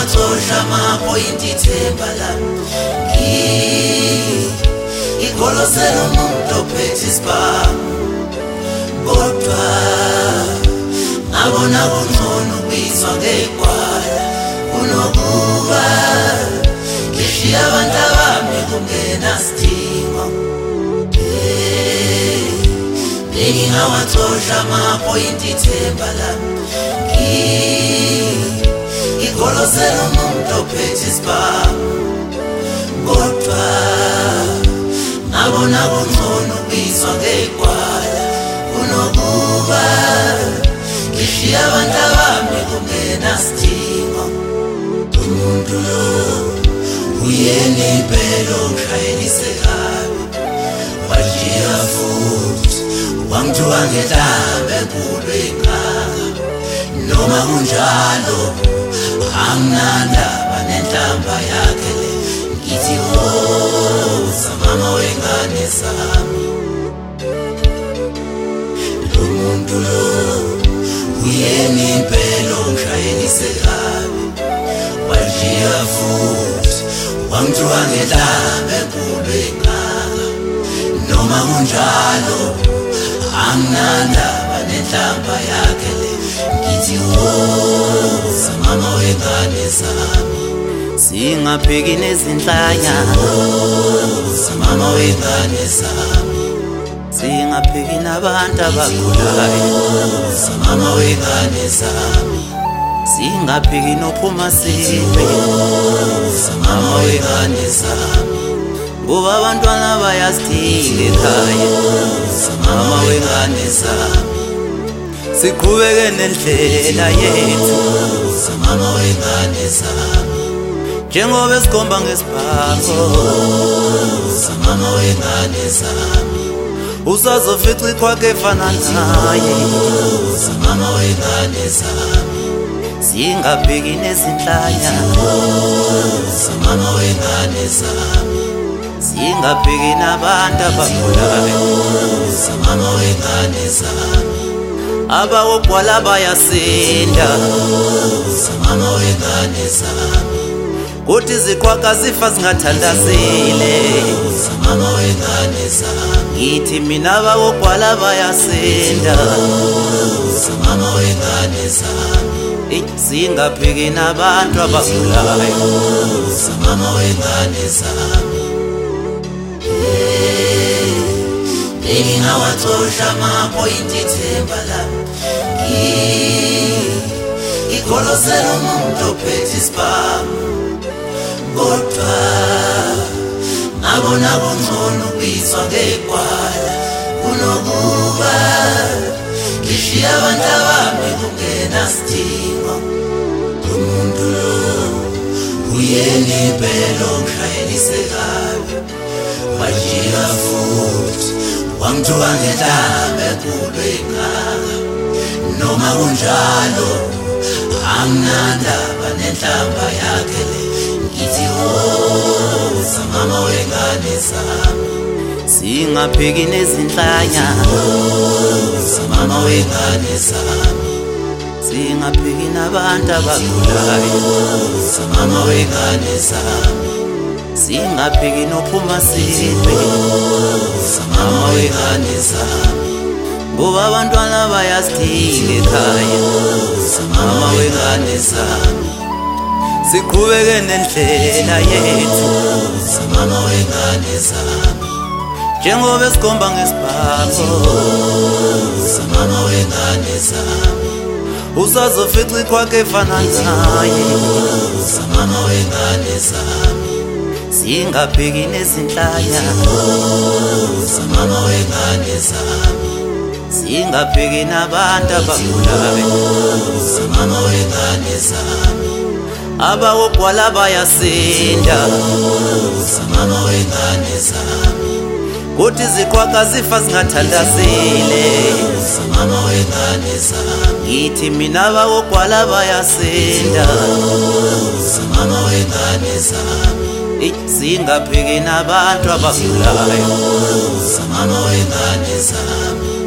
ngawatosha amaphoyinti ithemba lami igolosela umuntu ophethe isibhamu kodwa ngabona kungcono ukubizwa ngekwala kunokuba ngishiya abantu abami kungenasidingo ngawatosha amaphoyinti ithemba lami igolosela umuntu ophethe isibhamu kodwa ngabona kungcono ukubizwa ngekwala kunokuba ngishiya abantu abami kungenasidingo umuntu lo uyena impela ongishayelise kabi wajiya futhi wangithuka ngenhlamba enkulu enkaka noma kunjalo anginandaba nenhlamba yakhe le ngithi woza mama wengane zami lo muntu lo uyena impela ongishayelise kabi wajiya futhi wangithuka ngenhlamba enkulu enkaka noma kunjalo anginandaba nenhlamba yakhe le ngithi woza mama wengane zami singabheki nezinhlanya woza mama wengane zami singabheki nabantu abagulayo woza mama wengane zami singabheki nophuma sibe woza mama wengane zami ngoba abantwana bayasithiga ekhaya mama wengane zami siqhubeke nendlela yethu mama wengane zami njengoba esikhomba ngesibhako mama wengane zami usazofica iqhwakhe efana naye mama wengane zami singabheki nezinhlanya mama wengane zami singabheki nabantu abagulayo mama wengane zami abawogwala bayasinda mama wengane zami kuthi iziqhwaga zifa zingathandazile mama wengane zami ngithi mina abawogwala bayasinda mama wengane zami singabheki nabantu abagulayo mama wengane zami ngawatosha amaphoyinti ithemba lami igolosela umuntu ophethe isibhamu kodwa ngabona kungcono ukubizwa ngekwala kunokuba ngishiya abantu abami kungenasidingo umuntu lo uyena impela ongishayelise kabi wajiya futhi wangithuka ngenhlamba enkulu enkaka noma kunjalo anginandaba nenhlamba yakhe le ngithi woza mama wengane zami singabheki nezinhlanya woza mama wengane zami singabheki nabantu abagulayo woza mama wengane zami singabheki nophuma sibe mama wengane zami ngoba abantwana bayasithiga ekhaya mama wengane zami siqhubeke nendlela yethu mama wengane zami njengoba esikhomba ngesibhako mama wengane zami usazofica iqhwakhe efana naye mama wengane zami singabheki nezinhlanya mama wengane zami singabheki nabantu abagulayo mama wengane zami abawogwala bayasinda mama wengane zami kuthi iziqhwaga zifa zingathandazile mama wengane zami ngithi mina abawogwala bayasinda mama wengane zami singabheki nabantu abagulayo mama wengane zami